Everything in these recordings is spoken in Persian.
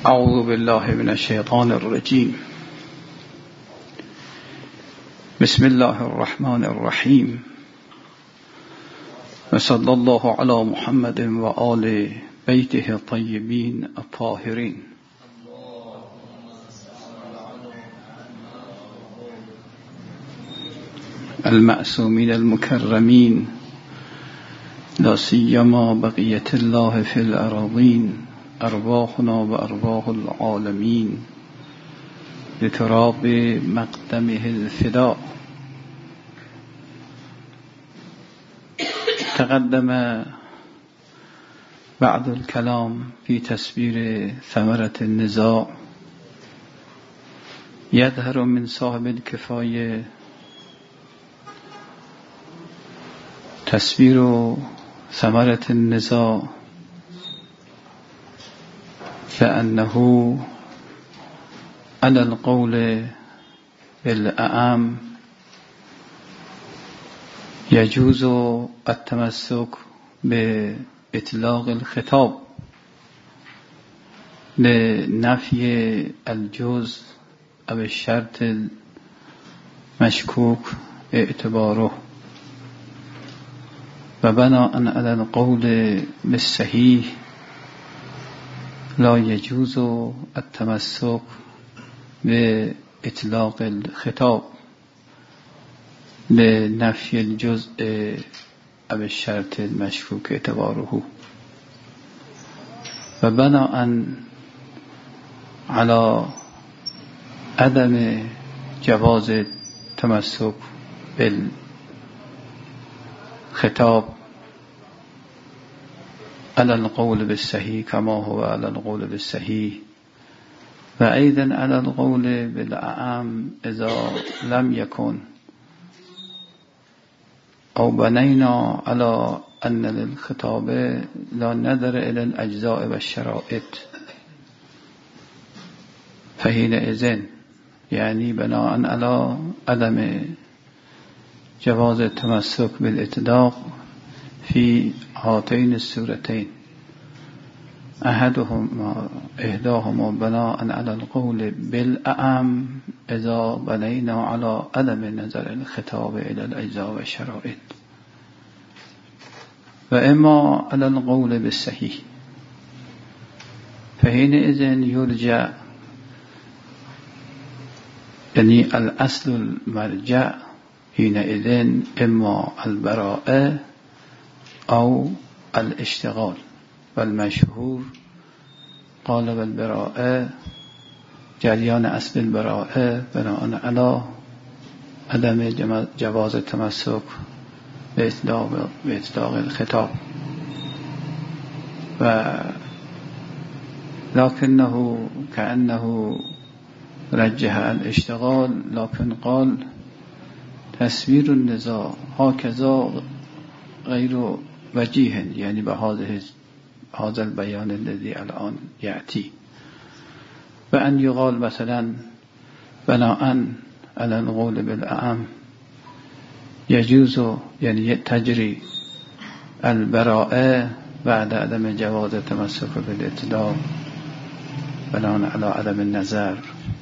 اعوذ بالله من الشیطان الرجیم. بسم الله الرحمن الرحیم و صلی الله علی محمد و آل بیته الطیبین الطاهرین. المعصومین المکرمین، لا سیما بقیة الله فی الأراضین، ارواحنا و ارواح العالمین لتراب مقدمه الفداء. تقدم بعد الكلام في تسبير ثمرة النزاع. يظهر من صاحب الكفاية تسبير ثمرة النزاع فأنه على القول بالأعم يجوز التمسك بإطلاق الخطاب لنفي الجزء أو الشرط المشكوك اعتباره، وبناء على القول بالصحيح لا يجوز التمسك بإطلاق الخطاب لنفي الجزء أو الشرط المشكوك اعتباره، وبناء على عدم جواز التمسك بالخطاب على القول بالصحيح كما هو على القول بالصحيح، وأيضا على القول بالأعم إذا لم يكن أو بنينا على أن للخطاب لا نظر إلى الأجزاء والشرائط، فحينئذ يعني بناء على عدم جواز التمسك بالإطلاق في هاتين السورتين، إحداهما بناء على القول بالأعم إذا بنينا على عدم نظر الخطاب إلى الأجزاء والشرائط، وإما على القول بالصحيح، فحينئذ يرجع يعني الأصل المرجع حينئذ إما البراءة أو الاشتغال، والمشهور قال بالبراءة جريان أصل البراءة بناء على عدم جواز التمسك بإطلاق الخطاب، لكنه كأنه رجح الاشتغال، لكن قال تسوير النزاع هكذا غير وجيه، يعني بهذا البيان الذي الآن يأتي، وأن يقال مثلا بناء على القول بالأعم يجوز يعني تجري البراءة بعد عدم جواز التمسك بالإطلاق بناء على عدم النظر،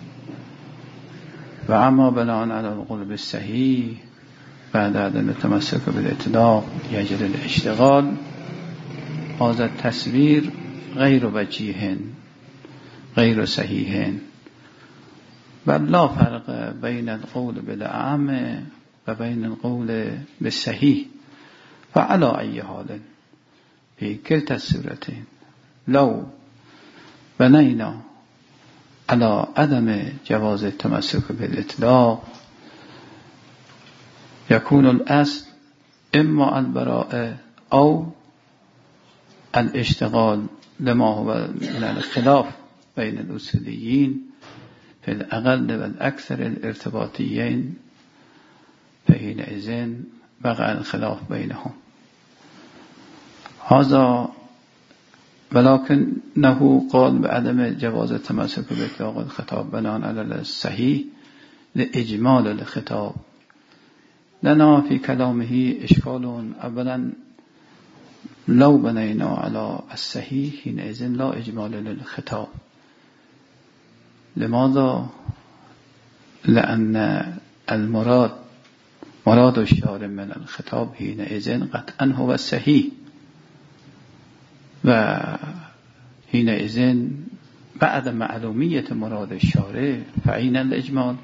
وأما بناء على القول بالصحيح بعد عدم التمسك بالإطلاق يجري الاشتغال. هذا التصوير غير وجيه غير صحيح، بل لا فرق بين القول بالأعم وبين القول بالصحيح، فعلى أي حال في كلتا الصورتين لو بنينا على عدم جواز التمسك بالإطلاق يكون الأصل إما البراءة أو الاشتغال، لما هو من الخلاف بين الأصوليين في الأقل والأكثر الارتباطيين، فحينئذ وقع الخلاف بينهم. هذا ولكنه قال بعدم جواز التمسك بإطلاق الخطاب بناء على الصحيح لإجمال الخطاب. لنا في كلامه إشكال. أولا لو بنينا على الصحيح حينئذ لا إجمال للخطاب، لماذا؟ لأن مراد الشارع من الخطاب حينئذ قطعا هو الصحيح، و حينئذ بعد معلومية مراد الشارع فعين الإجمال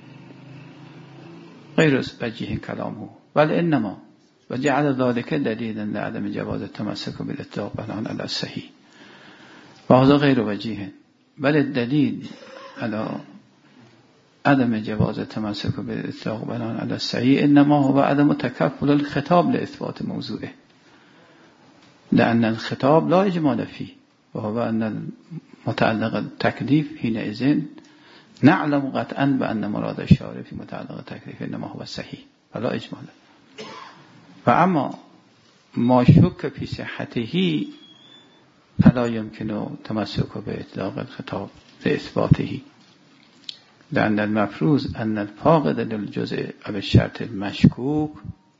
غير وجه كلامه، بل إنما وجعل ذلك دليلا لعدم جواز التمسك بالإطلاق بناء على الصحيح، وهذا غير وجيه، بل الدليل على عدم جواز التمسك بالإطلاق بناء على الصحيح إنما هو عدم تكفل الخطاب لإثبات موضوعه، لأن الخطاب لا إجمال فيه، وهو أن متعلق التكليف حينئذ نعلم قطعا بأن مراد الشارع في متعلق التكليف إنما هو الصحيح فلا إجمال. وأما ما شك في صحته فلا يمكن تمسك بإطلاق الخطاب لإثباته، لأن المفروض أن الفاقد للجزء أو الشرط المشكوك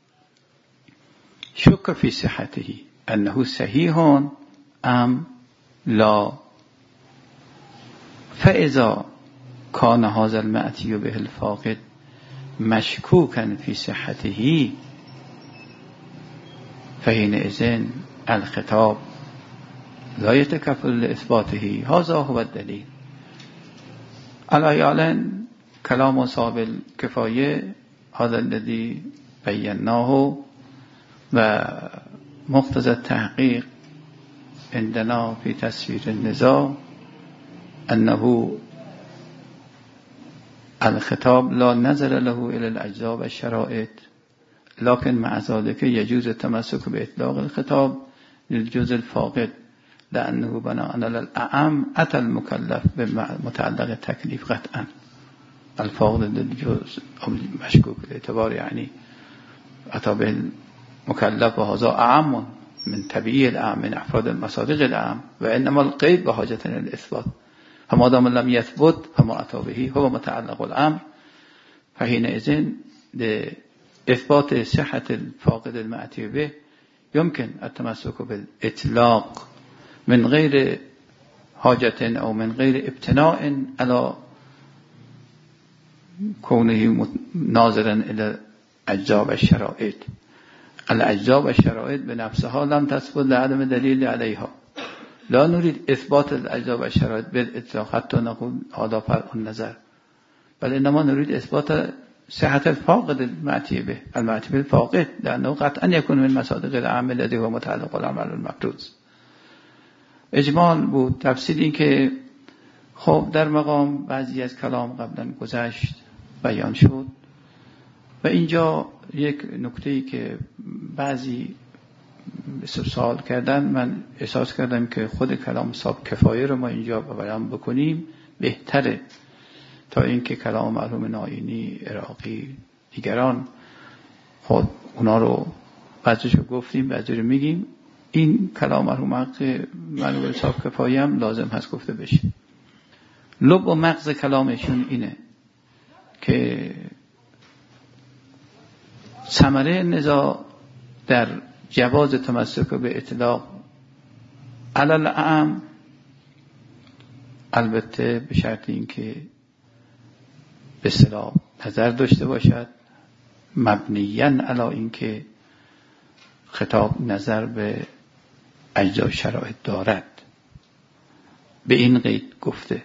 شك في صحته أنه صحيح أم لا، فإذا كان هذا المأتي به الفاقد مشكوكا في صحته فحينئذ الخطاب لا يتكفل لإثباته. هذا هو الدليل. الآن كلام صاحب الكفاية هذا الذي بيناه، ومقتضى التحقيق عندنا في تسوير النزاع أنه الخطاب لا نظر له إلى الأجزاء والشرائط، لكن مع ذلك يجوز التمسك بإطلاق الخطاب للجزء الفاقد، لأنه بناء على الأعم أتى المكلف بمتعلق التكليف قطعا الفاقد للجزء أو مشكوك الاعتبار، يعني أتى به المكلف، وهذا أعم من تبعية الأعم من أفراد المصادق الأعم، وإنما القيد بحاجة إلى الإثبات، فما دام لم يثبت فما أتى به هو متعلق الأمر، فحينئذ لإثبات صحة الفاقد المأتي به يمكن التمسك بالإطلاق من غير حاجة أو من غير ابتناء على كونه ناظرا إلى الأجزاء والشرائط. الأجزاء والشرائط بنفسها لم تثبت لعدم دليل عليها، لا نريد إثبات الأجزاء والشرائط بالإطلاق حتى نقول هذا فرع النظر، بل إنما نريد إثبات صحة الفاقد المأتي به الفاقد، لأنه قطعا يكون من مصادق الأعم الذي هو متعلق العمل المفروض. اجمال بود. تفصیل این که خب در مقام بعضی از کلام قبلا گذشت بیان شد، و اینجا یک نکته‌ای که بعضی سوال کردن، من احساس کردم که خود کلام صاحب کفایه رو ما اینجا بیان بکنیم بهتره تا اینکه کلام مرحوم ناینی، عراقی، دیگران خود اونا رو بعضیشو گفتیم بعضی رو میگیم. این کلام مرحوم حق مرحوم صاحب کفایه هم لازم هست گفته بشه. لب و مغز کلامشون اینه که ثمره نزاع در جواز تمسک به اطلاق علی الاعم، البته به شرط اینکه به اصطلاح نظر داشته باشد مبنیاً علی اینکه خطاب نظر به اجزا شرایط دارد، به این قید گفته.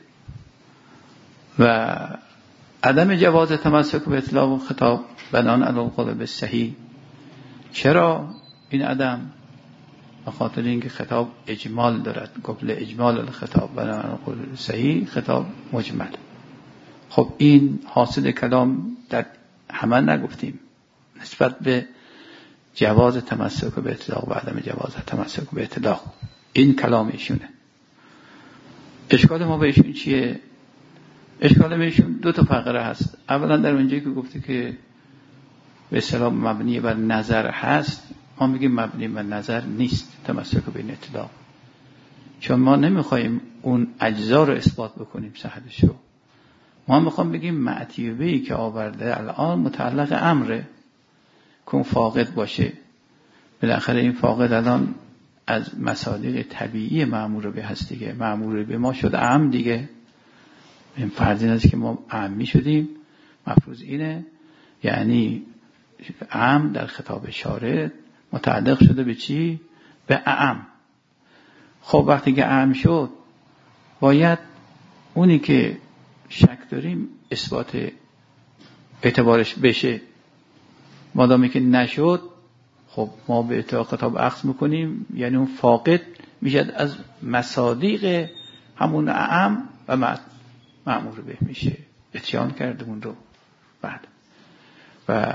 و عدم جواز تمسک به اطلاق خطاب بنان علی القول بالصحیح. چرا این عدم؟ به خاطر اینکه خطاب اجمال دارد، قبل اجمال الخطاب بنان علی القول بالصحیح خطاب مجمل. خب این حاصل کلام در همه نگفتیم نسبت به جواز تمسک به اطلاق و عدم جواز تمسک به اطلاق، این کلام ایشونه. اشکال ما به ایشون چیه؟ اشکال به ایشون دو تا فقره هست. اولا در اونجایی که گفته که به اصطلاح مبنی بر نظر هست، ما میگیم مبنی بر نظر نیست تمسک به این اطلاق، چون ما نمیخوایم اون اجزا رو اثبات بکنیم صحتشو. ما میخوام بگیم معتیبه‌ای که آورده الان متعلق امره که فاقد باشه. بالاخره این فاقد الان از مصادیق طبیعی مأمور به هست دیگه، مأمور به ما شد اعم دیگه. این فرض این است که ما اعمی شدیم. مفروض اینه، یعنی اعم در خطاب شارع متعلق شده به چی؟ به اعم. خب وقتی که اعم شد باید اونی که شک داریم اثبات اعتبارش بشه. مادامی که نشد خب ما به اتفاق خطاب اخذ میکنیم، یعنی اون فاقد میشد از مصادیق همون اعم و مأمور به میشه اتیان کرده اون رو بعد. و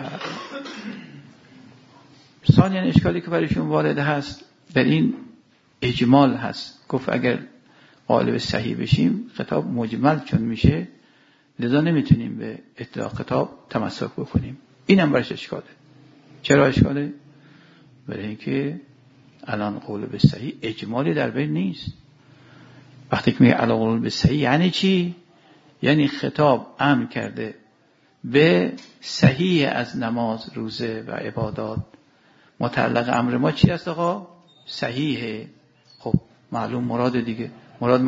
ثانیاً اشکالی که برایشون وارد هست در این اجمال هست. گفت اگر قالب صحیح بشیم خطاب مجمل چون میشه، لذا نمیتونیم به اطلاق خطاب تمسک بکنیم. این هم برش اشکاله. چرا اشکاله؟ برای اینکه الان قالب صحیح اجمالی در بین نیست. وقتی که میگه الان قالب صحیح یعنی چی؟ یعنی خطاب امر کرده به صحیح از نماز، روزه و عبادات. متعلق امر ما چی است آقا؟ صحیحه. خب معلوم مراد دیگه، مراد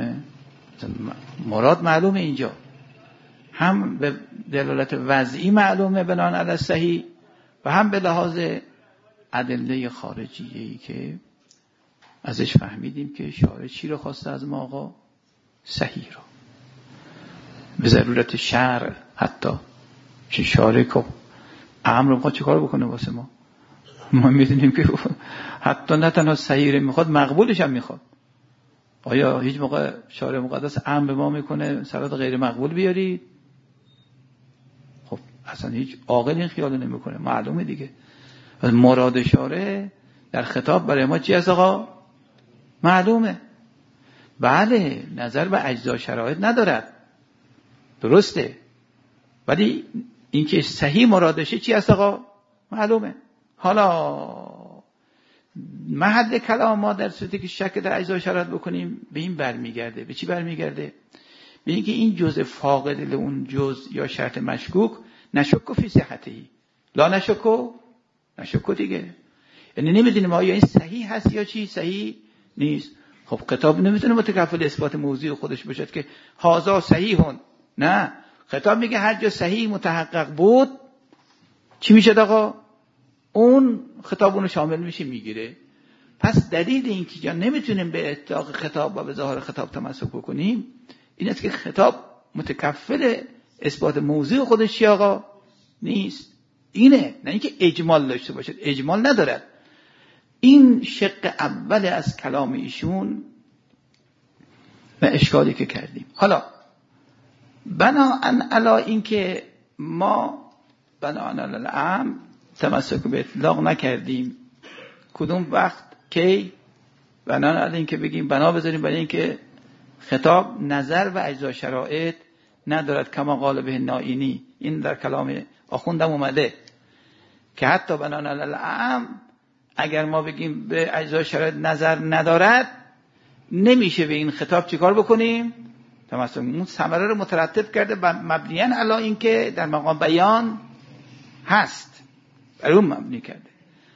معلومه اینجا، هم به دلالت وضعی معلومه بنان علی صحیح و هم به لحاظ ادله خارجیه‌ای که ازش فهمیدیم که شارع چی رو خواسته از ما آقا؟ صحیح رو. به ضرورت شرع حتی که شارع که امر رو میخواد چه کار بکنه واسه ما میدونیم که حتی نه تنها صحیح رو میخواد، مقبولش هم میخواد. آیا هیچ موقع شارع مقدس امر به ما میکنه صلات غیر مقبول بیاری؟ خب اصلا هیچ عاقل این خیال نمیکنه. معلومه دیگه مراد شارع در خطاب برای ما چی است آقا؟ معلومه. بله نظر به اجزا شرایط ندارد، درسته، ولی اینکه صحیح مرادشه چی است آقا؟ معلومه. حالا محل کلام ما در صورتی که شک در اجزا شرایط بکنیم به این برمیگرده. به چی برمیگرده؟ به اینکه این جزء فاقد لون جزء یا شرط مشکوک نشک فی صحتی لا نشک دیگه. یعنی نمیدونیم آیا این صحیح هست یا چی صحیح نیست. خب خطاب نمیتونه متکفل اثبات موضوع خودش باشد که هذا صحیحون. نه، خطاب میگه هر جا صحیح متحقق بود چی میشه آقا؟ اون خطاب اونو شامل میشه میگیره. پس دلیل این که جا نمیتونیم به اطلاق خطاب و به ظاهر خطاب تمسک بکنیم این است که خطاب متکفل اثبات موضوع خودش چی آقا؟ نیست. اینه، نه اینکه اجمال داشته باشد، اجمال ندارد. این شق اول از کلام ایشون و اشکالی که کردیم. حالا بناءً علی این که ما بناءً علی الامر تمسک به اطلاق نکردیم، کدوم وقت کی بناءً علی این که بگیم بنا بذاریم برای این که خطاب نظر و اجزا شرایط ندارد کما قال به نائینی. این در کلام آخوندم اومده که حتی بناء علی الامر اگر ما بگیم به اجزا شرایط نظر ندارد نمیشه به این خطاب چیکار بکنیم؟ تمسک. اون ثمره رو مترتب کرده مبنیاً علی این که در مقام بیان هست، برای اون مبنی کرده.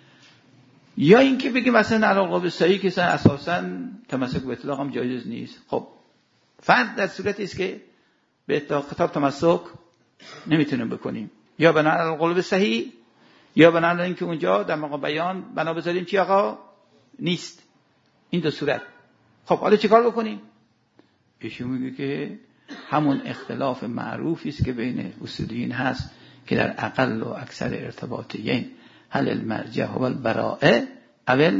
یا این که بگیم مثلا علاقه به صحیح که اساساً تمسک به اطلاق هم جایز نیست. خب فرض در صورتی است که به اطلاق خطاب تمسک نمیتونیم بکنیم، یا بنا علاقه به صحیح یا بنا علی اینکه اونجا در مقام بیان بنا بذاریم چی آقا؟ نیست. این دو صورت. خب حالا چیکار بکنیم؟ ایشون میگه که همون اختلاف معروفی است که بین اصولیین هست که در اقل و اکثر ارتباطیین هل المرجع هو البراءه اول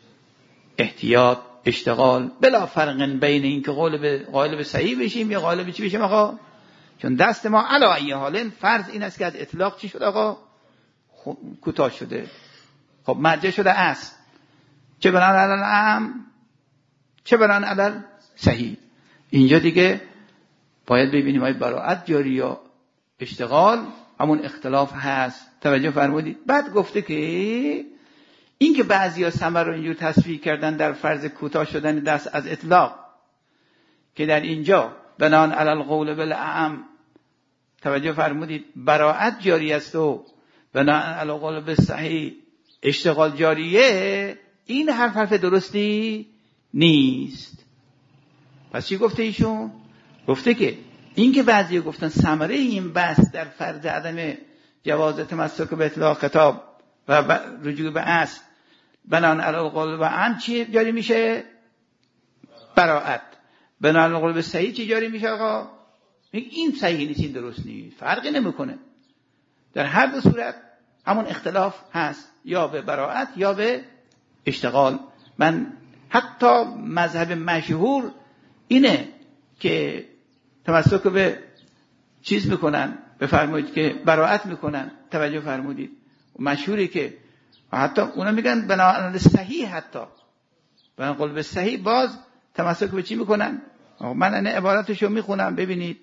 احتیاط اشتغال بلا فرق بین این که قائل به صحیح بشیم یا قائل به چی بشیم آقا؟ چون دست ما علی ای حال فرض این است که از اطلاق چی شد آقا؟ کوتاه شده. خب مرجع شده است چه بنان علی الامر چه بنان علی صحیح. اینجا دیگه باید ببینیم آیا براءت جاری یا اشتغال. همون اختلاف هست. توجه فرمودید؟ بعد گفته که این که بعضیا ثمر رو اینجور تصفیه کردن در فرض کوتاه شدن دست از اطلاق که در اینجا بنان علی القول بالأعم توجه فرمودید براءت جاری است و بنان علی القول بالصحیح اشتغال جاریه، این حرف درستی نیست. پس چی گفته ایشون؟ گفته که این که بعضی گفتن ثمره این بحث در فرض عدم جواز تمسک به اطلاق خطاب و رجوع به اصل بنان علی القول و عن چی جاری میشه؟ براءت. بنان علی القول به صحیح چی جاری میشه آقا؟ این صحیح نیست، این درست نیست، فرقی نمیکنه. در هر دو صورت همون اختلاف هست، یا به براءت یا به اشتغال. من حتی مذهب مشهور اینه که تمسک به چیز میکنن، بفرمایید که براءت میکنن. توجه فرمودید مشهوری که حتی اونا میگن بنابراین صحیح، حتی بنابراین به صحیح باز تمسک به چی میکنن؟ من این عبارتشو میخونم ببینید.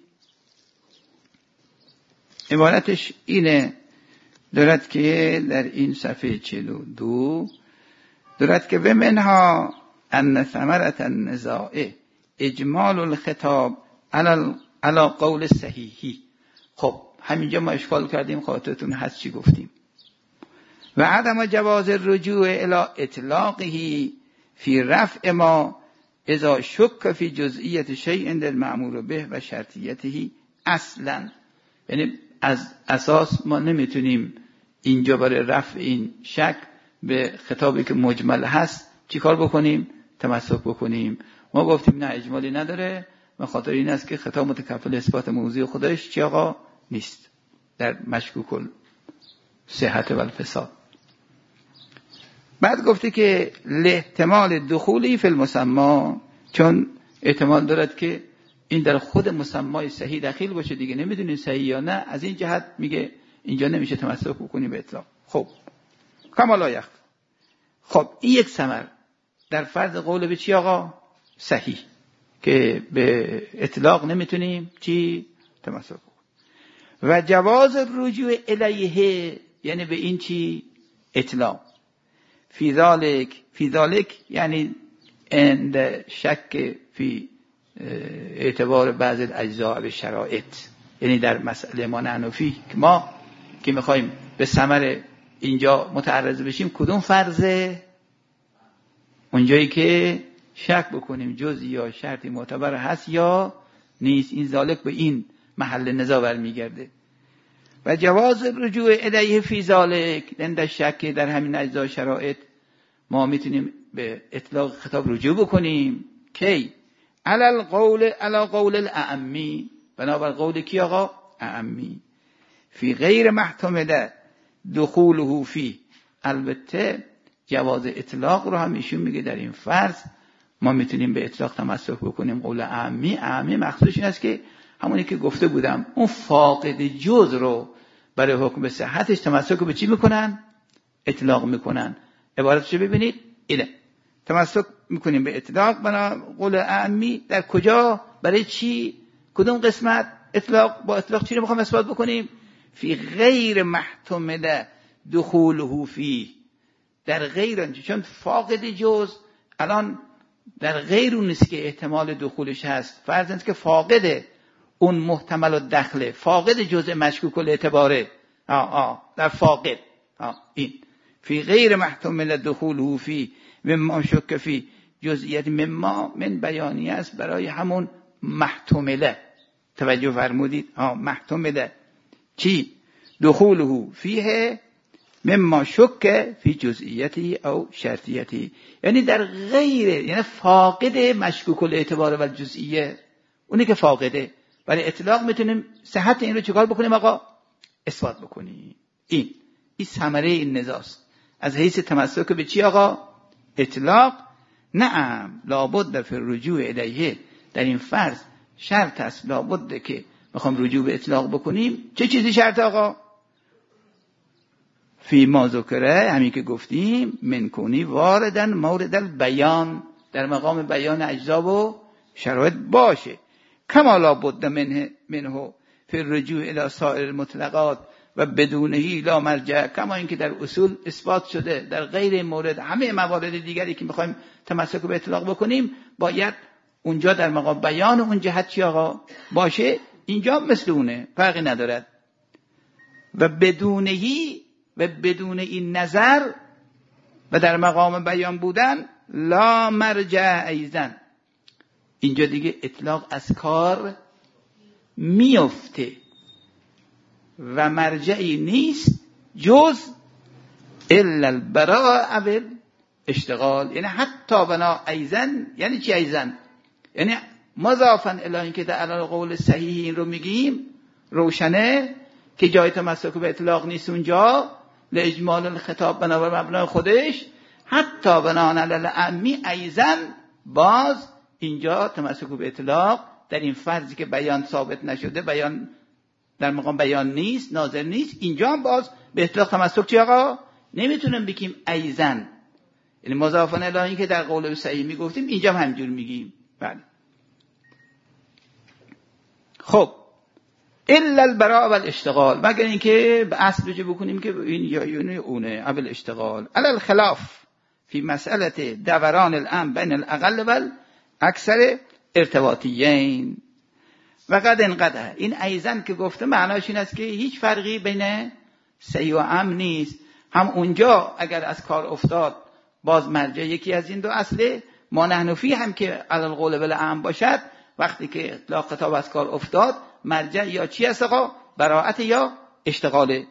عبارتش اینه، دارد که در این صفحه 42 دارد که بمنها ان ثمرة النزاع اجمال الخطاب علی قول صحیحی. خب همینجا ما اشکال کردیم، خاطرتون هست چی گفتیم؟ و عدم جواز الرجوع الی اطلاقه فی رفع ما اذا شک فی جزئیت شیء للمأمور به و شرطیته اصلا. یعنی از اساس ما نمیتونیم اینجا برای رفع این شک به خطابی که مجمل هست چی کار بکنیم؟ تمسک بکنیم. ما گفتیم نه اجمالی نداره، و خاطر این است که خطاب متکفل اثبات موضوع خودش چی آقا؟ نیست، در مشکوک صحت و الفساد. بعد گفته که لاحتمال دخولی فی المسما، چون احتمال دارد که این در خود مسمای صحیح داخل باشه دیگه، نمیدونیم صحیح یا نه، از این جهت میگه اینجا نمیشه تمسک بکنیم به اطلاق. خب کما لا یخفی. خب این یک ثمر در فرض قول به چی آقا؟ صحیح، که به اطلاق نمیتونیم چی؟ تمسک بکنیم. و جواز رجوع الیه، یعنی به این چی؟ اطلاق. فی ذالک یعنی عند شک فی اعتبار بعض الاجزاء به شرایط، یعنی در مسئله ما نحنفی که ما که میخوایم به ثمر اینجا متعرض بشیم کدوم فرضه؟ اونجایی که شک بکنیم جزئی یا شرطی معتبر هست یا نیست. این ذالک به این محل نزاع برمیگرده. و جواز رجوع الیه فی ذالک، عند شک در همین اجزا شرایط ما میتونیم به اطلاق خطاب رجوع بکنیم. کی؟ علی قول الاعمی، بنابر قول کی آقا؟ اعمی. فی غیر محتمل دخوله فی. البته جواز اطلاق رو هم ایشون میگه در این فرض ما میتونیم به اطلاق تمسک بکنیم. قول اعمی مخصوص این است که همونی که گفته بودم اون فاقد جز رو برای حکم به صحتش تمسک به چی میکنن؟ اطلاق میکنن. عبارتشو ببینید اینه، تمسک میکنیم به اطلاق بنا قول اعمی. در کجا؟ برای چی؟ کدوم قسمت؟ اطلاق. با اطلاق چی رو میخوام اثبات بکنیم؟ فی غیر محتمل دخوله فی، در غیر، چون فاقد جز الان در غیر اون نیست که احتمال دخولش هست، فرض است که فاقد اون محتمل و دخله، فاقد جزء مشکوک الاعتباره. در فاقد این فی غیر محتمل دخوله فی مما شک فی جزئیت مما من بیانیه است برای همون محتمله. توجه فرمودید؟ محتمله چی؟ دخوله فیه مما شک فی جزئیتی او شرطیتی، یعنی در غیر، یعنی فاقد مشکوک الاعتبار و جزئیه، اونی که فاقده. برای اطلاق میتونیم صحت این رو چیکار بکنیم آقا؟ اثبات بکنیم. این ثمره این نزاست از حیث تمسک به چی آقا؟ اطلاق. نعم لابد فی الرجوع الیه، در این فرض شرط است، لابد که میخوام رجوع به اطلاق بکنیم. چه چیزی شرط آقا؟ فی ما ذکره، همین که گفتیم، من کنی واردن مورد البیان، در مقام بیان اجزا و شرایط باشه. کما لابد منه فی الرجوع الی سایر المطلقات و بدونه لا مرجع، کما اینکه در اصول اثبات شده در غیر این مورد همه موارد دیگری که میخوایم تمسک به اطلاق بکنیم باید اونجا در مقام بیان اون جهت چی آقا باشه. اینجا مثل اونه، فرقی ندارد. و بدونهی و بدون این نظر و در مقام بیان بودن لا مرجع ایزن، اینجا دیگه اطلاق از کار میفته و مرجعی نیست جز الا البراء او الاشتغال. یعنی حتی بنا ایزن، یعنی چی ایزن؟ یعنی مضافن الی اینکه در علل قول صحیح این رو میگیم روشنه که جای تمسک به اطلاق نیست اونجا، لاجمال الخطاب بنابر مبنای خودش، حتی بنا علی الامی ایزن باز اینجا تمسک به اطلاق در این فرضی که بیان ثابت نشده، بیان در مقام بیان نیست، ناظر نیست، اینجا هم باز به اطلاق تمسک چی آقا؟ نمیتونیم بگیم ایزن، یعنی مضافن الی که در قول صحیح میگفتیم اینجا هم همینجور میگیم. بله. خب الا البراء والاشتغال، مگر اینکه به اصل رجوع بکنیم که این یا اونه اول اشتغال. علی الخلاف فی مسئله دوران الامر بین الاقل والاکثر ارتباطیین و قد انقدر. این ایزن که گفته معناش این است که هیچ فرقی بین صحیح و امر نیست، هم اونجا اگر از کار افتاد باز مرجع یکی از این دو اصله، ما نحنفی هم که علی القول بالامر باشد وقتی که اطلاق خطاب از کار افتاد مرجع یا چی است آقا؟ براءت یا اشتغاله.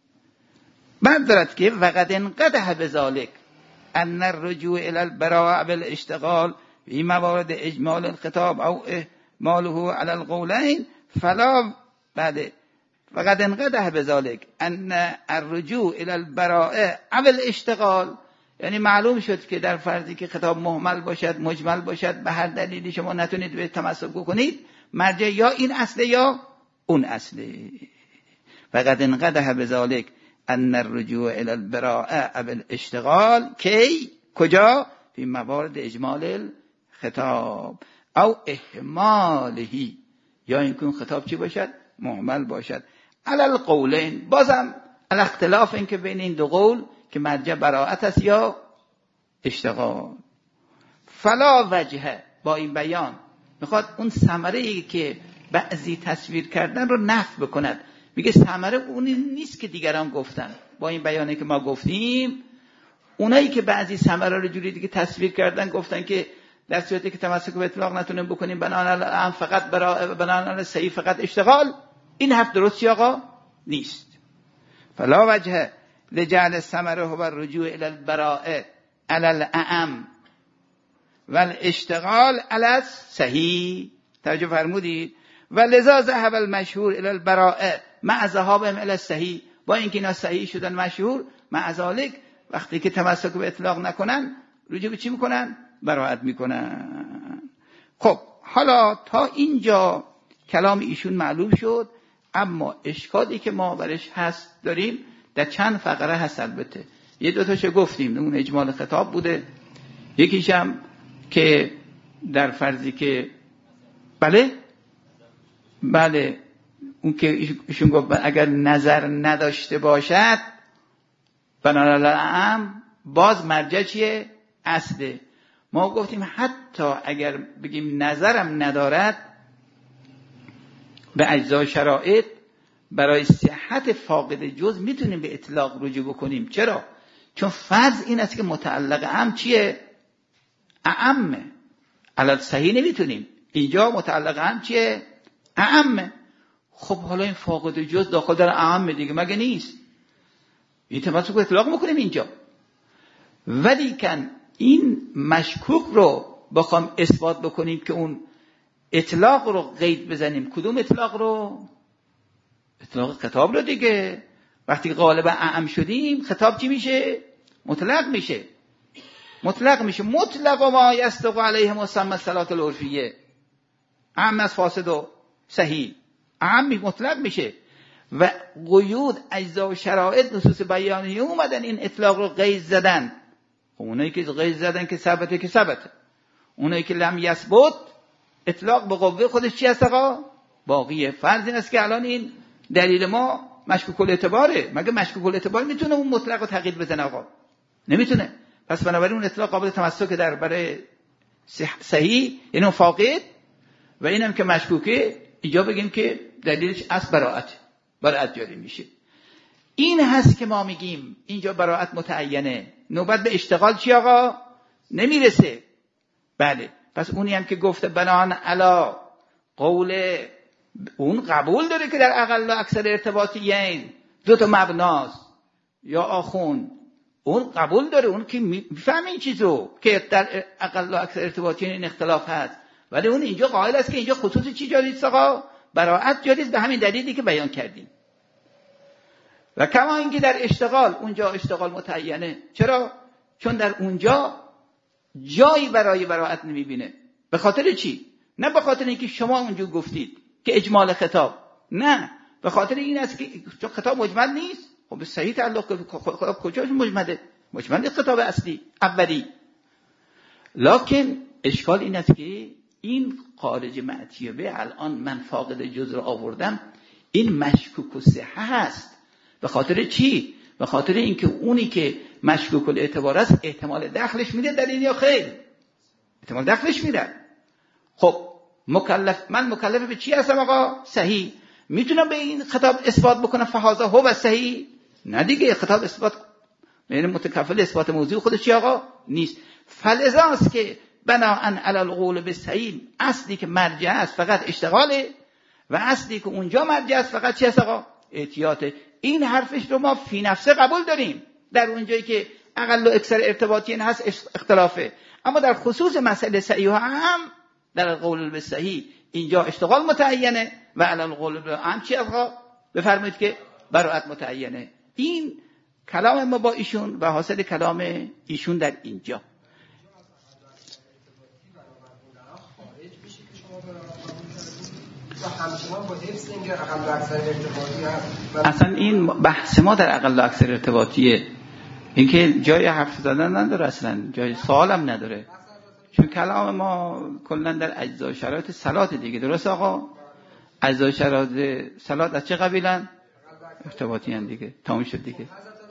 بعد دارد که وقد انقدح بذالک ان الرجوع الى البراء بالاشتغال في موارد اجمال الخطاب او اهماله على القولين فلا بعد وقد انقدح بذالک ان الرجوع الى البراء بالاشتغال، یعنی معلوم شد که در فرضی که خطاب مهمل باشد مجمل باشد به هر دلیلی شما نتونید به تمسک کنید، مرجع یا این اصله یا اون اصله. وقد انقدح بذالک ان الرجوع الى البراء بالاشتغال کی کجا؟ فی موارد اجمال الخطاب او اهماله، یا اینکه خطاب چی باشد؟ مهمل باشد. علی القولین، بازم الاختلاف این که بین این دو قول که مرجع براءت است یا اشتغال. فلا وجه، با این بیان میخواد اون ثمره‌ای که بعضی تصویر کردن رو نفی بکند. میگه ثمره اونی نیست که دیگران گفتن. با این بیانی که ما گفتیم اونایی که بعضی ثمره رو جوری دیگه تصویر کردن گفتن که در صورتی که تمسک به اطلاق نتونیم بکنیم بنان فقط بنان صحیح فقط اشتغال، این حرف درستی آقا نیست. فلا وجه لجعل الثمره هو الرجوع الى البراء على الاعم والاشتغال على الصحیح. توجه فرمودید؟ ولذا ذهب المشهور الى البراء مع ذهابهم الى الصحیح، با اینکه اینا صحیح شدن مشهور، مع ذلك وقتی که تمسک به اطلاق نکنن رجوع به چی میکنن؟ براءت میکنن. خب حالا تا اینجا کلام ایشون معلوم شد، اما اشکالی که ما برش هست داریم در چند فقره هست. البته یه دوتاشو گفتیم، اون اجمال خطاب بوده، یکیش هم که در فرضی که بله اون که ایشون گفت اگر نظر نداشته باشد بنابراین باز مرجع چیه؟ اصله. ما گفتیم حتی اگر بگیم نظرم ندارد به اجزای شرایط برای صحت فاقد جز میتونیم به اطلاق رجوع بکنیم. چرا؟ چون فرض این است که متعلق ام چیه؟ اعمه. علل صحیح نمیتونیم، اینجا متعلق ام چیه؟ اعمه. خب حالا این فاقد جز داخل در اعمه دیگه مگه نیست؟ این تمسک اطلاق میکنیم اینجا. ولی کن این مشکوک رو بخوام اثبات بکنیم که اون اطلاق رو قید بزنیم، کدوم اطلاق رو؟ اطلاق خطاب رو دیگه. وقتی غالب اعم شدیم خطاب چی میشه؟ مطلق میشه. مطلق ما یصدق علیه مسمى الصلاة العرفیه، اعم از فاسد و صحیح، اعم مطلق میشه. و قیود اجزا و شرایط نصوص بیانیه اومدن این اطلاق رو قید زدن. اونایی که قید زدن که ثبته که ثبته، اونایی که لم یثبت اطلاق به قوه خودش چی هست آقا؟ باقیه. فرض این است که الان این دلیل ما مشکوک الاعتباره. مگه مشکوک الاعتبار میتونه اون مطلق رو تغییر بزنه آقا؟ نمیتونه. پس بنابراین اون اطلاق قابل تمسک در برای صحیح یعنی فاقد، و اینم که مشکوکه اینجا بگیم که دلیلش از براءت جاری میشه. این هست که ما میگیم اینجا براءت متعینه، نوبت به اشتغال چی آقا؟ نمیرسه. بله. پس اونی هم که گفته بنان علا قول اون قبول داره که در اقل و اکثر ارتباطیین دو تا مبناست یا آخون، اون قبول داره، اون که میفهمه این چیزو که در اقل و اکثر ارتباطیین این اختلاف هست، ولی اون اینجا قائل است که اینجا خصوص چی جاری است آقا؟ براءت جاری است، به همین دلیلی که بیان کردیم. و کما اینکه در اشتغال، اونجا اشتغال متعینه. چرا؟ چون در اونجا جایی برای براءت نمیبینه. به خاطر چی؟ نه به خاطر اینکه شما اونجا گفتید که اجمال خطاب، نه، به خاطر این است که چون خطاب مجمل نیست. خب به صحیح تعلق خطاب کجاش مجمله؟ مجمل خطاب اصلی اولی. لکن اشکال این است که این خارج معتیه به الان من فاقد جزء رو آوردم، این مشکوک و صحه هست. به خاطر چی؟ به خاطر اینکه اونی که مشکوک الاعتبار است احتمال دخلش میده در این یا خیر؟ احتمال دخلش میده. خب من مکلف به چی هستم آقا؟ صحیح. میتونم به این خطاب اثبات بکنم فهذا هو صحیح؟ نه دیگه، خطاب اثبات یعنی متکفل اثبات موضوع خودش چی آقا؟ نیست. فلذاست که بناءً علی القول بالصحیح اصلی که مرجع است فقط اشتغاله و اصلی که اونجا مرجع است فقط چی است آقا؟ احتیاطه. این حرفش رو ما فی نفسه قبول داریم در اونجایی که اقل و اکثر ارتباطیین هست اختلافه، اما در خصوص مسئله صحیح هم در القول بالصحیح اینجا اشتغال متعینه و علی القول بالعام چی آقا؟ بفرمایید که براءت متعینه. این کلام ما با ایشون و حاصل کلام ایشون در اینجا. اصلا این بحث ما در اقل و اکثر ارتباطیه، اینکه جای حرف زدن نداره، اصلا جای سوالم نداره، چون کلام ما کلا در اجزای شرایط صلات دیگه. درست آقا؟ اجزای شرایط صلات از چه قبیلن؟ ارتباطی هم دیگه، تموم شد دیگه.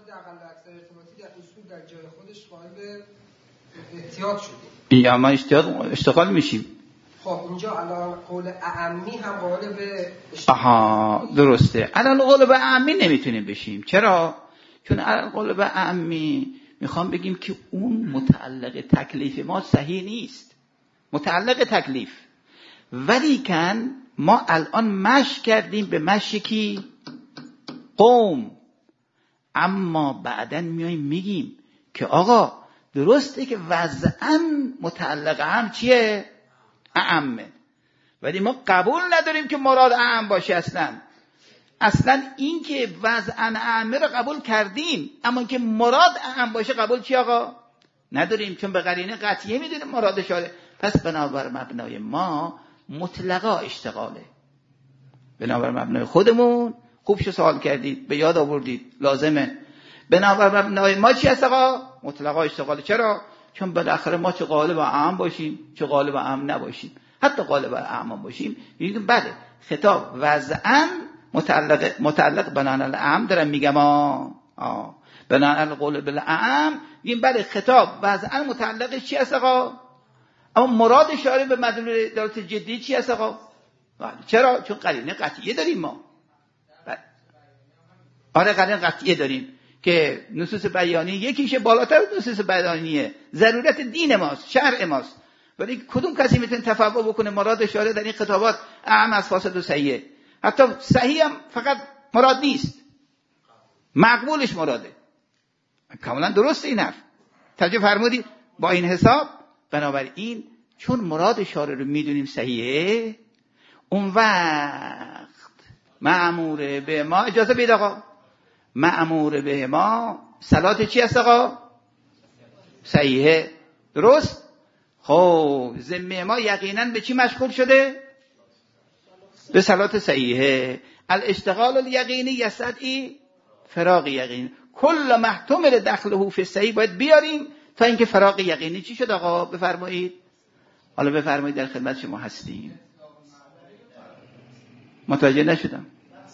اینجا ما اشتغال میشیم. خب اینجا الان قول اعمی هم قائل به درسته. الان قول به اعمی نمیتونیم بشیم. چرا؟ چون الان قول به اعمی میخوام بگیم که اون متعلق تکلیف ما صحیح نیست، متعلق تکلیف، ولی کن ما الان مشی کردیم به مشی کی؟ قوم. اما بعدن میایم میگیم که آقا درسته که وضعاً متعلق هم چیه؟ اعمه، ولی ما قبول نداریم که مراد اعم باشه. اصلا این که وضعاً اعمه رو قبول کردیم، اما که مراد اعم باشه قبول چی آقا؟ نداریم، چون به قرینه قطعیه میدونیم مراد شاره. پس بنابر مبنای ما مطلقا اشتغاله. بنابر مبنای خودمون خوب شو سوال کردید، به یاد آوردید، لازمه. بنابر مبنای ما چی هست آقا؟ مطلقا اشتغاله. چرا؟ چون بالاخره ما چه غالب اعم باشیم چه غالب اعم نباشیم، حتی غالب اعم باشیم میگیم بله خطاب وضعاً متعلق بنان الاعم دارم میگم بنان القول بالاعم، میگیم بله خطاب وضعاً متعلق چی هست آقا؟ اما مراد اشاره به مدلول دلالت جدی چی هست آقا؟ چرا؟ چون قرینه قطعیه داریم ما. آره قرینه قطعیه داریم که نصوص بیانی یکیشه بالاتر از نصوص بیانیه، ضرورت دین ماست، شرع ماست، ولی کدوم کسی میتونه تفاوت بکنه مراد اشاره در این خطابات اعم از فاسد و صحیحه؟ حتی صحیح هم فقط مراد نیست، مقبولش مراده. کاملا درسته این حرف، توجه فرمودید؟ با این حساب بنابراین چون مراد اشاره رو میدونیم صحیحه، اون وقت مأمور به ما، اجازه بید آقا، مأمور به ما صلات چی هست آقا؟ صحیحه. درست؟ خب ذمه ما یقینا به چی مشغول شده؟ به صلات صحیحه. الاشتغال الیقینی یستدعی فراغ یقین. کل محتمل دخله فی الصحیح باید بیاریم تا اینکه فراغ یقینی چی شد آقا؟ بفرمایید. حالا بفرمایید، در خدمت شما هستیم. متوجه نشدم.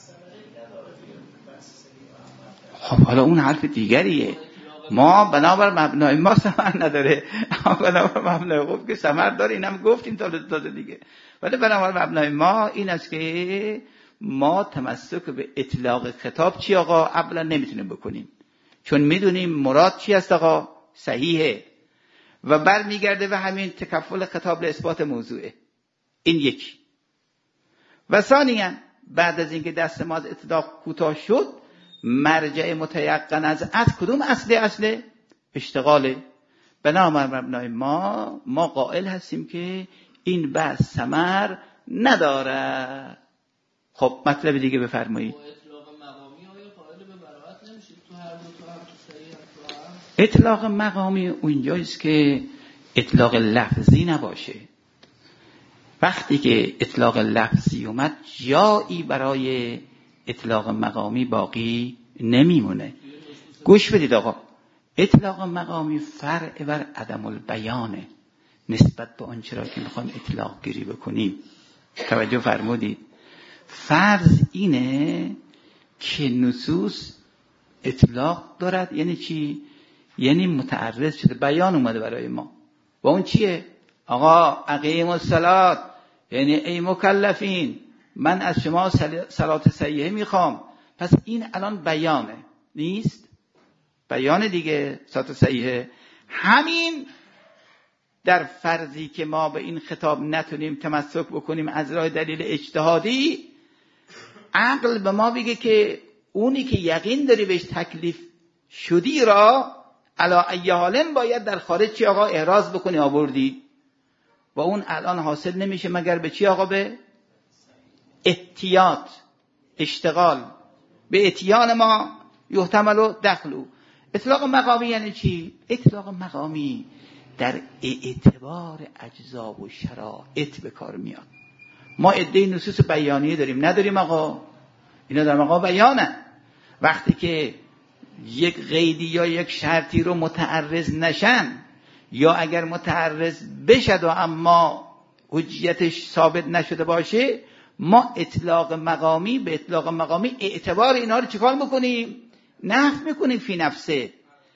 خب حالا اون حرف دیگریه. ما بنابر مبنای ما ثمر نداره، اما بنابر مبنای خوب که ثمر داره، اینم گفتیم تا دیگه. ولی بنابر مبنای ما این است که ما تمسک به اطلاق خطاب چی آقا اولا نمیتونیم بکنیم، چون میدونیم مراد چی است آقا؟ صحیحه و برمیگرده و همین تکفل خطاب لاثبات موضوعه. این یکی. و ثانیاً بعد از اینکه دست ما از اطلاق کوتاه شد، مرجع متیقن از کدوم اصل اشتغاله. بنابر مبنای ما قائل هستیم که این بحث ثمر نداره. خب مطلب دیگه بفرمایید. اطلاق مقامی اونجاییست که اطلاق لفظی نباشه. وقتی که اطلاق لفظی اومد جایی برای اطلاق مقامی باقی نمیمونه. گوش بدید آقا، اطلاق مقامی فرع بر عدم البیانه نسبت به آنچه را که میخوایم اطلاق گیری بکنیم. توجه فرمودید؟ فرض اینه که نصوص اطلاق دارد. یعنی چی؟ یعنی متعرض شده، بیان اومده برای ما. و اون چیه؟ آقا اقیموا الصلاة، یعنی ای مکلفین من از شما صلات صحیحه میخوام. پس این الان بیانه، نیست؟ بیان دیگه صلات صحیحه. همین در فرضی که ما به این خطاب نتونیم تمسک بکنیم از راه دلیل اجتهادی، عقل به ما بگه که اونی که یقین داری بهش تکلیف شدی را علا ای حالن باید در خارج چی آقا احراز بکنی آوردی. و اون الان حاصل نمیشه مگر به چی آقا؟ به احتیاط، اشتغال به اتیان ما یحتمل و دخلو. اطلاق مقامی یعنی چی؟ اطلاق مقامی در اعتبار اجزا و شرایط به کار میاد. ما عده نصوص بیانیه داریم، نداریم آقا؟ اینا در مقام بیانه. وقتی که یک قیدی یا یک شرطی رو متعرض نشن، یا اگر متعرض بشد و اما حجیتش ثابت نشده باشه، ما اطلاق مقامی به اطلاق مقامی اعتبار اینا رو چیکار میکنیم؟ نفی میکنیم فی نفسه.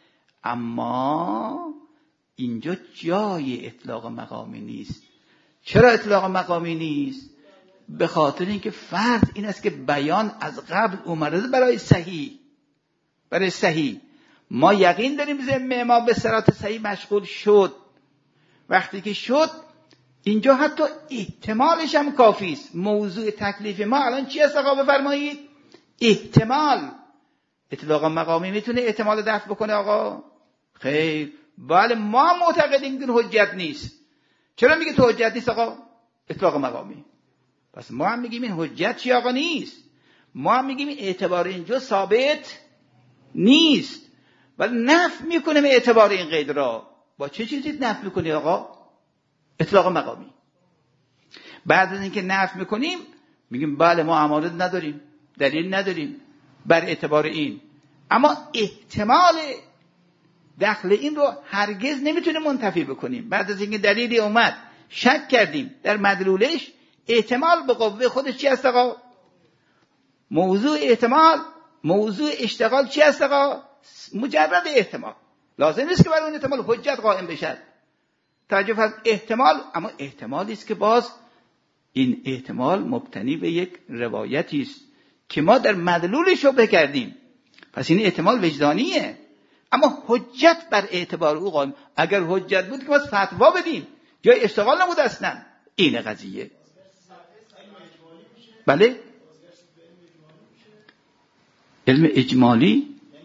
اما اینجا جای اطلاق مقامی نیست. چرا اطلاق مقامی نیست؟ به خاطر اینکه فرض این است که بیان از قبل اومده برای صحیح. برای صحیح ما یقین داریم ذمه ما به صراط صحیح مشغول شد. وقتی که شد اینجا حتی احتمالش هم کافی است. موضوع تکلیف ما الان چی است آقا بفرمایید؟ احتمال. اطلاق مقامی میتونه احتمال دفع بکنه آقا؟ خیر. بله ما معتقدیم که حجت نیست. چرا میگه تو حجت نیست آقا؟ اطلاق مقامی. پس ما هم میگیم این حجت چی آقا نیست. ما هم میگیم اعتبار اینجا ثابت نیست، ولی نفی میکنیم اعتبار این قید را. با چه چیزی نفی میکنی آقا؟ اطلاق مقامی. بعد از اینکه نفی میکنیم میگیم بله ما عمارض نداریم، دلیل نداریم بر اعتبار این، اما احتمال دخل این رو هرگز نمیتونیم منتفی بکنیم. بعد از اینکه دلیلی اومد شک کردیم در مدلولش، احتمال به قوه خودش چی است آقا؟ موضوع احتمال، موضوع اشتغال چی است آقا؟ مجرد احتمال. لازم نیست که برای اون احتمال حجت قائم بشد. توجه فرض احتمال، اما احتمالی است که باز این احتمال مبتنی به یک روایتی است که ما در مدلولش رو بکردیم. پس این احتمال وجدانیه، اما حجت بر اعتبار او قائم. اگر حجت بود که باز فتوا بدیم، جای اشتغال نبود اصلا. این قضیه. بله؟ علم اجمالی؟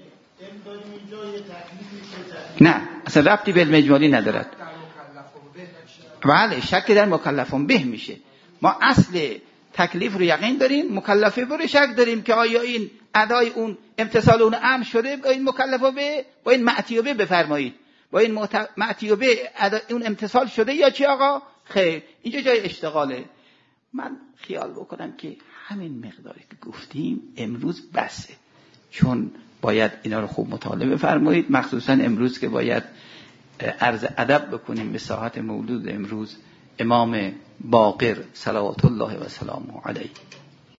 نه، اصلا ربطی به علم اجمالی ندارد. بله، شک در مکلفون به میشه. ما اصل تکلیف رو یقین داریم، مکلفه رو شک داریم که آیا این ادای اون امتصال اون امر شده با این مکلفه به، با این معتیوبه بفرمایید، با این معتیوبه اون امتصال شده یا چی آقا؟ خیر، اینجا جای اشتغاله. من خیال بکنم که همین مقداری که گفتیم امروز بسه، چون باید اینا رو خوب مطالعه بفرمایید، مخصوصا امروز که باید عرض ادب بکنیم به ساحت مولود امروز امام باقر صلوات الله و سلامه علیه.